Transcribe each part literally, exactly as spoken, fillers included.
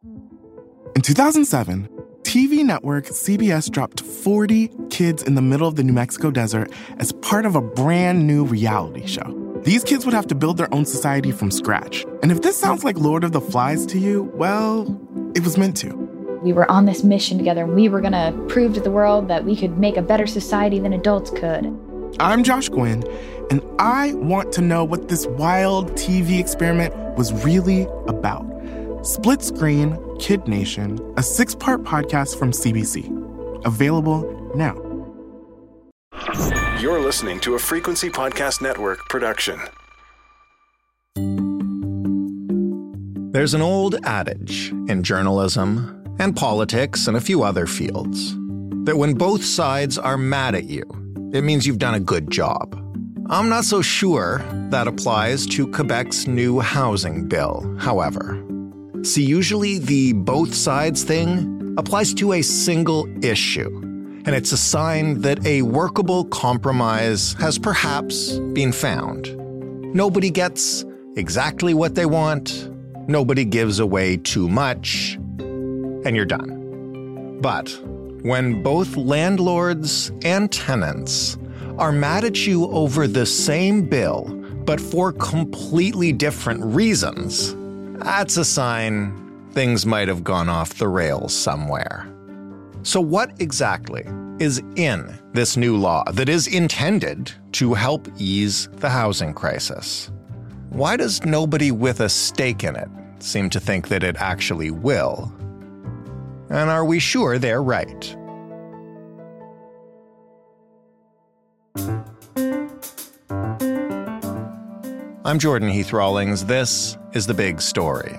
In two thousand seven, T V network C B S dropped forty kids in the middle of the New Mexico desert as part of a brand new reality show. These kids would have to build their own society from scratch. And if this sounds like Lord of the Flies to you, well, it was meant to. We were on this mission together, and we were going to prove to the world that we could make a better society than adults could. I'm Josh Gwynn, and I want to know what this wild T V experiment was really about. Split Screen, Kid Nation, a six-part podcast from C B C. Available now. You're listening to a Frequency Podcast Network production. There's an old adage in journalism and politics and a few other fields that when both sides are mad at you, it means you've done a good job. I'm not so sure that applies to Quebec's new housing bill, however. See, usually the both sides thing applies to a single issue, and it's a sign that a workable compromise has perhaps been found. Nobody gets exactly what they want, nobody gives away too much, and you're done. But when both landlords and tenants are mad at you over the same bill, but for completely different reasons, that's a sign things might have gone off the rails somewhere. So what exactly is in this new law that is intended to help ease the housing crisis? Why does nobody with a stake in it seem to think that it actually will? And are we sure they're right? I'm Jordan Heath Rawlings. This is The Big Story.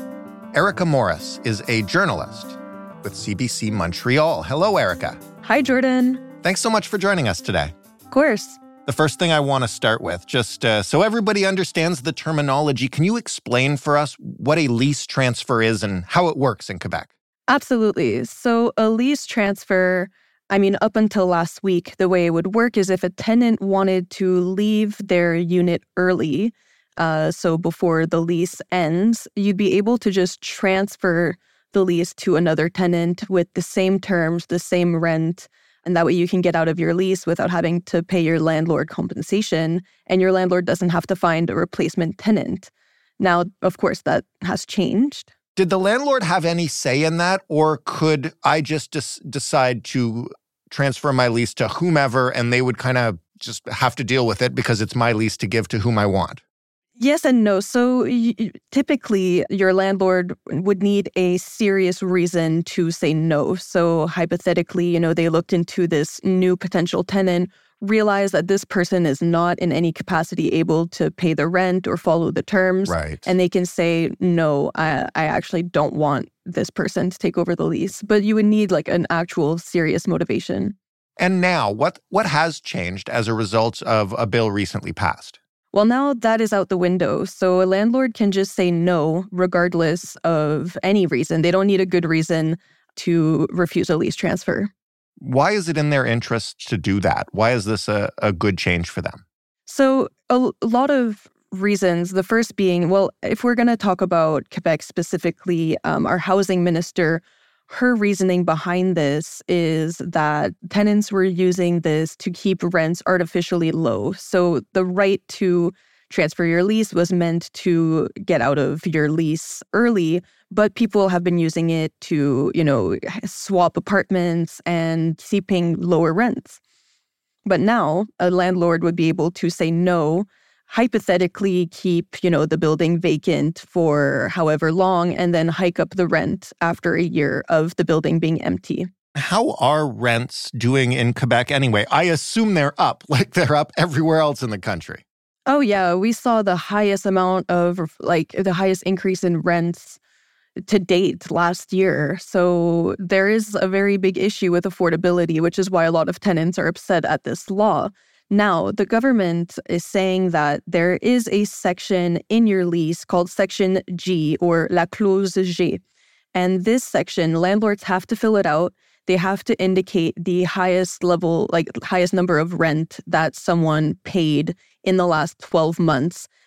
Erica Morris is a journalist with C B C Montreal. Hello, Erica. Hi, Jordan. Thanks so much for joining us today. Of course. The first thing I want to start with, just uh, so everybody understands the terminology, can you explain for us what a lease transfer is and how it works in Quebec? Absolutely. So a lease transfer, I mean, up until last week, the way it would work is if a tenant wanted to leave their unit early, uh, so before the lease ends, you'd be able to just transfer the lease to another tenant with the same terms, the same rent, and that way you can get out of your lease without having to pay your landlord compensation, and your landlord doesn't have to find a replacement tenant. Now, of course, that has changed. Did the landlord have any say in that, or could I just des- decide to transfer my lease to whomever and they would kind of just have to deal with it because it's my lease to give to whom I want? Yes and no. So y- typically, your landlord would need a serious reason to say no. So hypothetically, you know, they looked into this new potential tenant, realized that this person is not in any capacity able to pay the rent or follow the terms. Right. And they can say, no, I, I actually don't want this person to take over the lease. But you would need like an actual serious motivation. And now, what what has changed as a result of a bill recently passed? Well, now that is out the window. So a landlord can just say no, regardless of any reason. They don't need a good reason to refuse a lease transfer. Why is it in their interest to do that? Why is this a, a good change for them? So a, a lot of reasons. The first being, well, if we're going to talk about Quebec specifically, um, our housing minister, her reasoning behind this is that tenants were using this to keep rents artificially low. So the right to transfer your lease was meant to get out of your lease early, but people have been using it to, you know, swap apartments and keeping lower rents. But now a landlord would be able to say no, hypothetically keep, you know, the building vacant for however long, and then hike up the rent after a year of the building being empty. How are rents doing in Quebec anyway? I assume they're up, like they're up everywhere else in the country. Oh, yeah. We saw the highest amount of, like, the highest increase in rents to date last year. So there is a very big issue with affordability, which is why a lot of tenants are upset at this law. Now, the government is saying that there is a section in your lease called Section G, or La Clause G. And this section, landlords have to fill it out. They have to indicate the highest level, like highest number of rent that someone paid in the last twelve months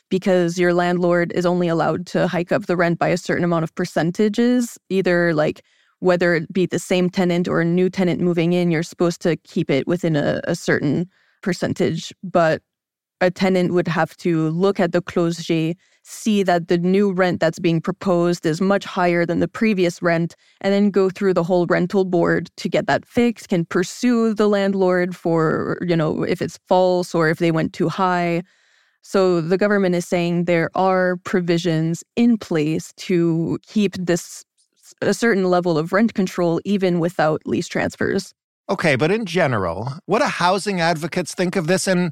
because your landlord is only allowed to hike up the rent by a certain amount of percentages, either like whether it be the same tenant or a new tenant moving in, you're supposed to keep it within a, a certain percentage. But a tenant would have to look at the Clause G, see that the new rent that's being proposed is much higher than the previous rent, and then go through the whole rental board to get that fixed, can pursue the landlord for, you know, if it's false or if they went too high. So the government is saying there are provisions in place to keep this a certain level of rent control even without lease transfers. Okay, but in general, what do housing advocates think of this? And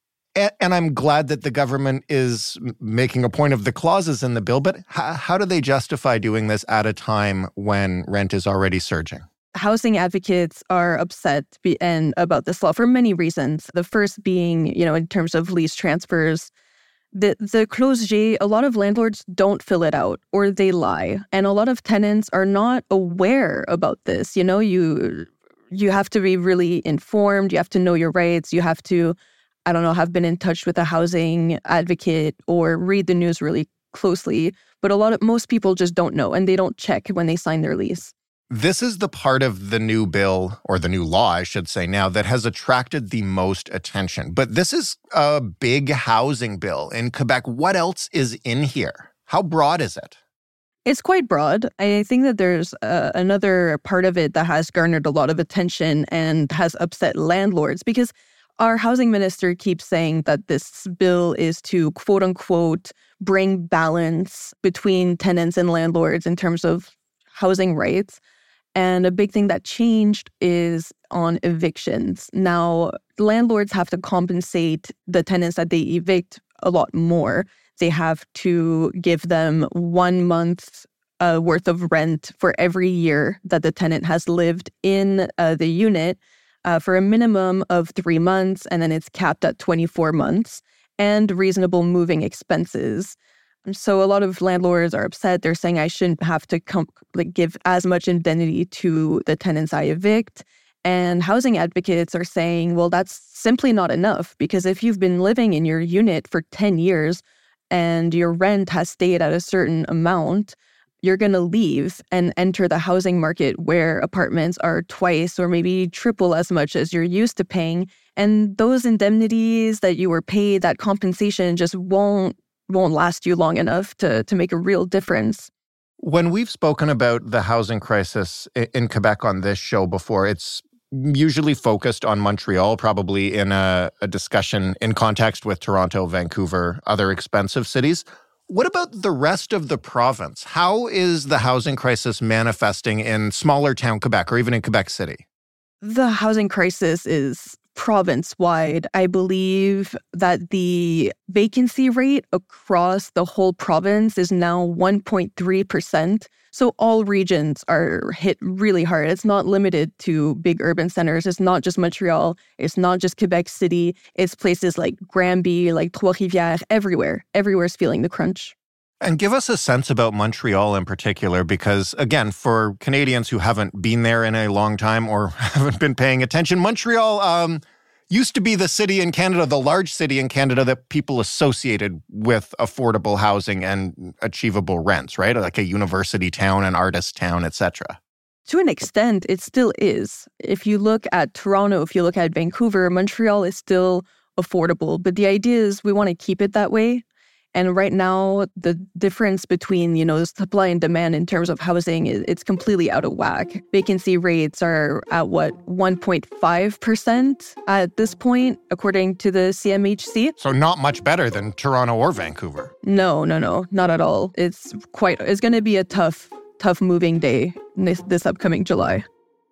and I'm glad that the government is making a point of the clauses in the bill, but how, how do they justify doing this at a time when rent is already surging? Housing advocates are upset be, and about this law for many reasons. The first being, you know, in terms of lease transfers, the the Clause G, a lot of landlords don't fill it out or they lie. And a lot of tenants are not aware about this. You know, you you have to be really informed. You have to know your rights. You have to, I don't know, have been in touch with a housing advocate or read the news really closely. But a lot of most people just don't know and they don't check when they sign their lease. This is the part of the new bill, or the new law, I should say now, that has attracted the most attention. But this is a big housing bill in Quebec. What else is in here? How broad is it? It's quite broad. I think that there's uh, another part of it that has garnered a lot of attention and has upset landlords, because our housing minister keeps saying that this bill is to, quote unquote, bring balance between tenants and landlords in terms of housing rights. And a big thing that changed is on evictions. Now, landlords have to compensate the tenants that they evict a lot more. They have to give them one month uh, worth of rent for every year that the tenant has lived in uh, the unit uh, for a minimum of three months, and then it's capped at twenty-four months, and reasonable moving expenses. So a lot of landlords are upset. They're saying I shouldn't have to com- like give as much indemnity to the tenants I evict. And housing advocates are saying, well, that's simply not enough, because if you've been living in your unit for ten years and your rent has stayed at a certain amount, you're going to leave and enter the housing market where apartments are twice or maybe triple as much as you're used to paying. And those indemnities that you were paid, that compensation just won't won't last you long enough to, to make a real difference. When we've spoken about the housing crisis in Quebec on this show before, it's usually focused on Montreal, probably in a, a discussion in context with Toronto, Vancouver, other expensive cities. What about the rest of the province? How is the housing crisis manifesting in smaller town Quebec or even in Quebec City? The housing crisis is province-wide. I believe that the vacancy rate across the whole province is now one point three percent. So all regions are hit really hard. It's not limited to big urban centers. It's not just Montreal. It's not just Quebec City. It's places like Granby, like Trois-Rivières, everywhere. Everywhere's feeling the crunch. And give us a sense about Montreal in particular, because, again, for Canadians who haven't been there in a long time or haven't been paying attention, Montreal um, used to be the city in Canada, the large city in Canada that people associated with affordable housing and achievable rents, right? Like a university town, an artist town, et cetera. To an extent, it still is. If you look at Toronto, if you look at Vancouver, Montreal is still affordable. But the idea is we want to keep it that way. And right now, the difference between, you know, the supply and demand in terms of housing, it's completely out of whack. Vacancy rates are at, what, one point five percent at this point, according to the C M H C. So not much better than Toronto or Vancouver. No, no, no, not at all. It's quite, it's going to be a tough, tough moving day this, this upcoming July.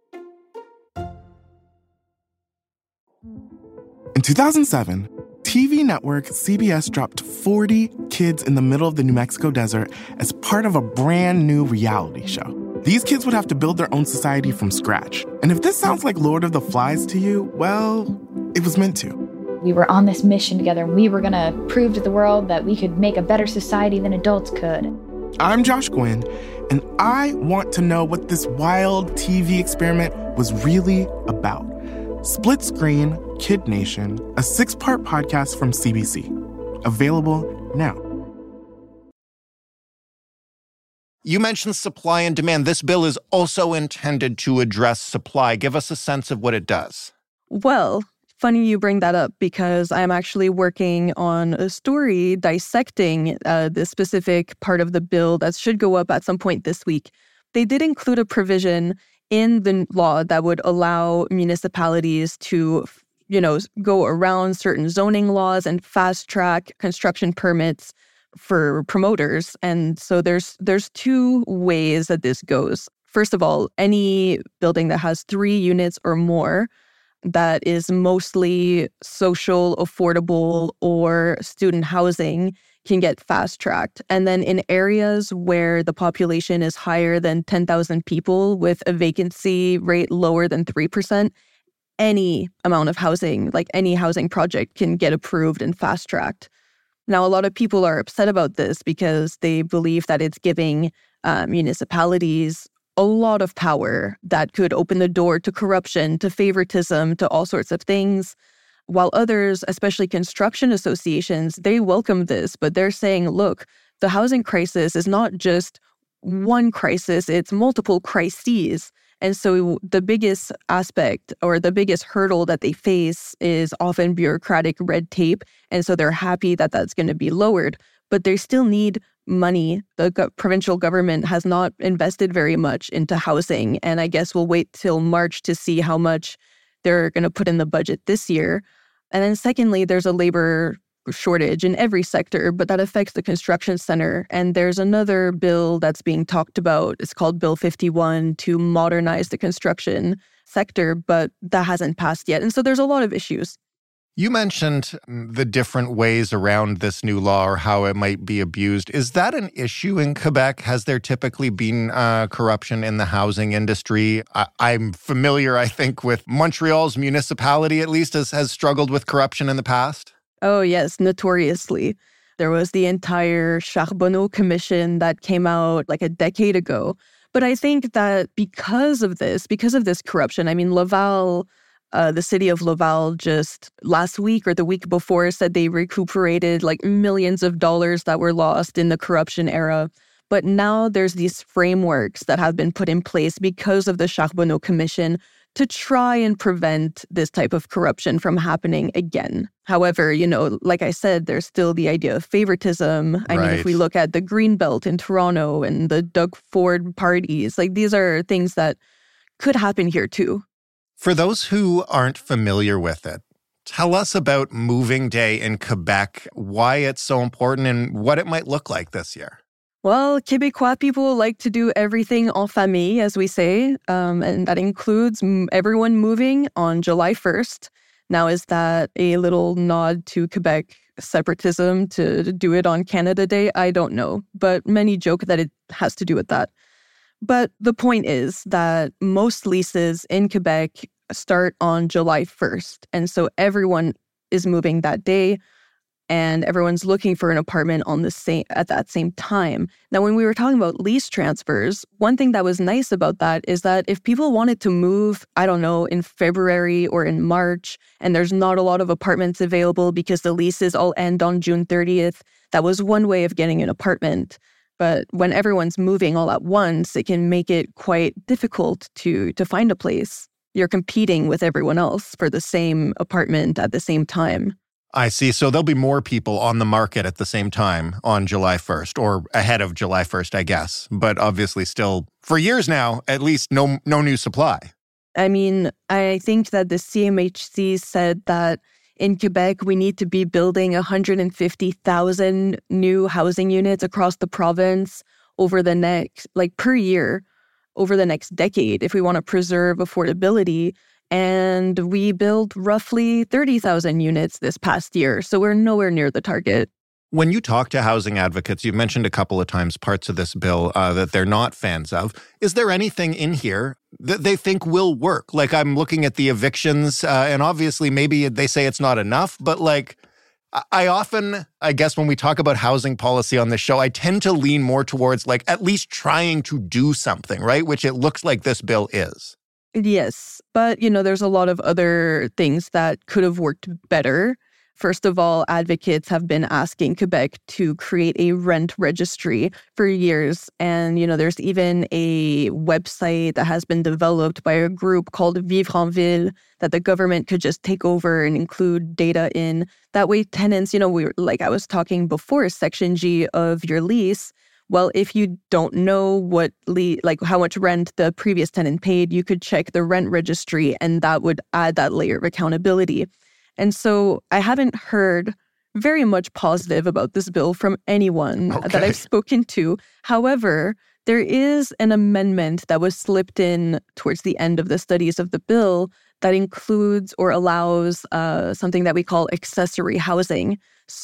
In two thousand seven, T V network C B S dropped forty kids in the middle of the New Mexico desert as part of a brand new reality show. These kids would have to build their own society from scratch. And if this sounds like Lord of the Flies to you, well, it was meant to. We were on this mission together, and we were going to prove to the world that we could make a better society than adults could. I'm Josh Gwynn, and I want to know what this wild T V experiment was really about. Split Screen, Kid Nation, a six-part podcast from C B C. Available now. You mentioned supply and demand. This bill is also intended to address supply. Give us a sense of what it does. Well, funny you bring that up because I'm actually working on a story dissecting uh, this specific part of the bill that should go up at some point this week. They did include a provision in the law that would allow municipalities to, you know, go around certain zoning laws and fast-track construction permits for promoters. And so there's there's two ways that this goes. First of all, any building that has three units or more that is mostly social, affordable, or student housing can get fast-tracked. And then in areas where the population is higher than ten thousand people with a vacancy rate lower than three percent, any amount of housing, like any housing project, can get approved and fast-tracked. Now, a lot of people are upset about this because they believe that it's giving uh, municipalities a lot of power that could open the door to corruption, to favoritism, to all sorts of things. While others, especially construction associations, they welcome this, but they're saying, look, the housing crisis is not just one crisis, it's multiple crises. And so the biggest aspect or the biggest hurdle that they face is often bureaucratic red tape. And so they're happy that that's going to be lowered, but they still need money. The go- provincial government has not invested very much into housing. And I guess we'll wait till March to see how much they're going to put in the budget this year. And then secondly, there's a labor shortage in every sector, but that affects the construction center. And there's another bill that's being talked about. It's called Bill fifty-one to modernize the construction sector, but that hasn't passed yet. And so there's a lot of issues. You mentioned the different ways around this new law or how it might be abused. Is that an issue in Quebec? Has there typically been uh, corruption in the housing industry? I- I'm familiar, I think, with Montreal's municipality, at least, has, has struggled with corruption in the past. Oh, yes, notoriously. There was the entire Charbonneau Commission that came out like a decade ago. But I think that because of this, because of this corruption, I mean, Laval... Uh, the city of Laval just last week or the week before said they recuperated like millions of dollars that were lost in the corruption era. But now there's these frameworks that have been put in place because of the Charbonneau Commission to try and prevent this type of corruption from happening again. However, you know, like I said, there's still the idea of favoritism. I Right. mean, if we look at the Greenbelt in Toronto and the Doug Ford parties, like these are things that could happen here too. For those who aren't familiar with it, tell us about Moving Day in Quebec, why it's so important, and what it might look like this year. Well, Québécois people like to do everything en famille, as we say, um, and that includes m- everyone moving on July first. Now, is that a little nod to Quebec separatism to do it on Canada Day? I don't know, but many joke that it has to do with that. But the point is that most leases in Quebec start on July first. And so everyone is moving that day and everyone's looking for an apartment on the same at that same time. Now, when we were talking about lease transfers, one thing that was nice about that is that if people wanted to move, I don't know, in February or in March, and there's not a lot of apartments available because the leases all end on June thirtieth, that was one way of getting an apartment. But when everyone's moving all at once, it can make it quite difficult to to find a place. You're competing with everyone else for the same apartment at the same time. I see. So there'll be more people on the market at the same time on July first, or ahead of July first, I guess. But obviously still, for years now, at least no no new supply. I mean, I think that the C M H C said that in Quebec, we need to be building one hundred fifty thousand new housing units across the province over the next, like per year, over the next decade if we want to preserve affordability. And we built roughly thirty thousand units this past year. So we're nowhere near the target. When you talk to housing advocates, you've mentioned a couple of times parts of this bill uh, that they're not fans of. Is there anything in here that they think will work? Like, I'm looking at the evictions, uh, and obviously maybe they say it's not enough, but like, I often, I guess when we talk about housing policy on this show, I tend to lean more towards like at least trying to do something, right? Which it looks like this bill is. Yes, but, you know, there's a lot of other things that could have worked better. First of all, advocates have been asking Quebec to create a rent registry for years. And, you know, there's even a website that has been developed by a group called Vivre en Ville that the government could just take over and include data in. That way, tenants, you know, we like I was talking before, Section G of your lease. Well, if you don't know what le- like how much rent the previous tenant paid, you could check the rent registry, and that would add that layer of accountability. And so I haven't heard very much positive about this bill from anyone okay. that I've spoken to. However, there is an amendment that was slipped in towards the end of the studies of the bill that includes or allows uh, something that we call accessory housing.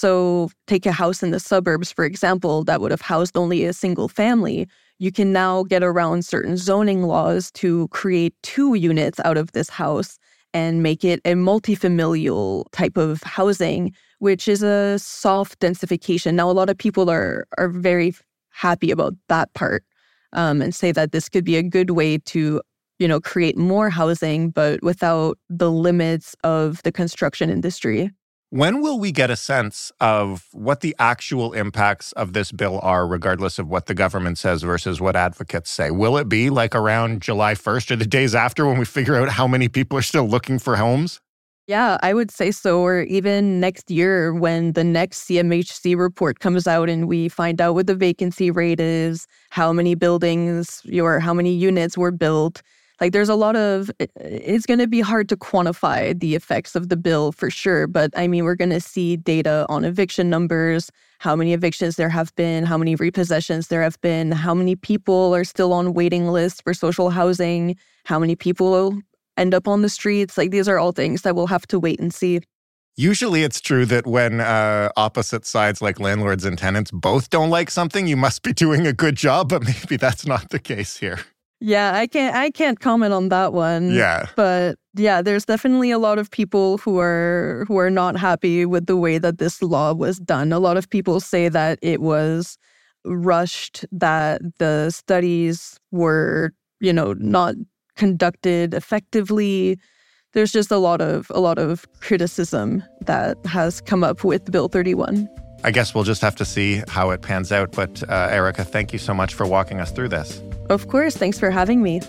So take a house in the suburbs, for example, that would have housed only a single family. You can now get around certain zoning laws to create two units out of this house and make it a multifamilial type of housing, which is a soft densification. Now, a lot of people are are very happy about that part um, and say that this could be a good way to, you know, create more housing, but without the limits of the construction industry. When will we get a sense of what the actual impacts of this bill are, regardless of what the government says versus what advocates say? Will it be like around July first or the days after when we figure out how many people are still looking for homes? Yeah, I would say so. Or even next year when the next C M H C report comes out and we find out what the vacancy rate is, how many buildings or how many units were built. Like there's a lot of, it's going to be hard to quantify the effects of the bill for sure. But I mean, we're going to see data on eviction numbers, how many evictions there have been, how many repossessions there have been, how many people are still on waiting lists for social housing, how many people end up on the streets. Like these are all things that we'll have to wait and see. Usually it's true that when uh, opposite sides like landlords and tenants both don't like something, you must be doing a good job, but maybe that's not the case here. Yeah, I can't I can't comment on that one. Yeah. But yeah, there's definitely a lot of people who are who are not happy with the way that this law was done. A lot of people say that it was rushed, that the studies were, you know, not conducted effectively. There's just a lot of a lot of criticism that has come up with Bill thirty-one. I guess we'll just have to see how it pans out. But uh, Erica, thank you so much for walking us through this. Of course. Thanks for having me.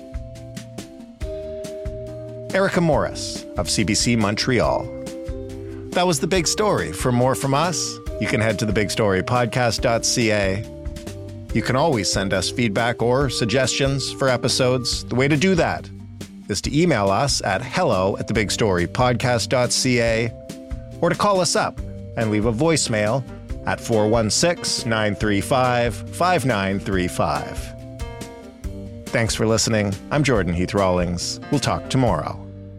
Erica Morris of C B C Montreal. That was The Big Story. For more from us, you can head to the big story podcast dot c a. You can always send us feedback or suggestions for episodes. The way to do that is to email us at hello at the big story podcast dot c a or to call us up and leave a voicemail at four one six, nine three five, five nine three five. Thanks for listening. I'm Jordan Heath Rawlings. We'll talk tomorrow.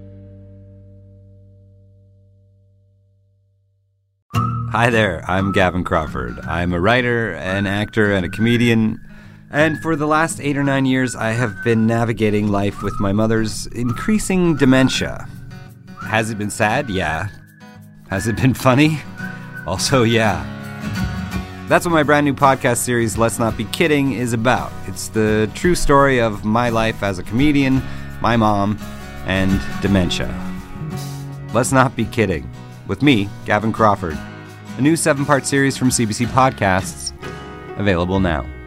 Hi there, I'm Gavin Crawford. I'm a writer, an actor, and a comedian. And for the last eight or nine years, I have been navigating life with my mother's increasing dementia. Has it been sad? Yeah. Has it been funny? Also, yeah. That's what my brand new podcast series, Let's Not Be Kidding, is about. It's the true story of my life as a comedian, my mom, and dementia. Let's Not Be Kidding. With me, Gavin Crawford. A new seven-part series from C B C Podcasts, available now.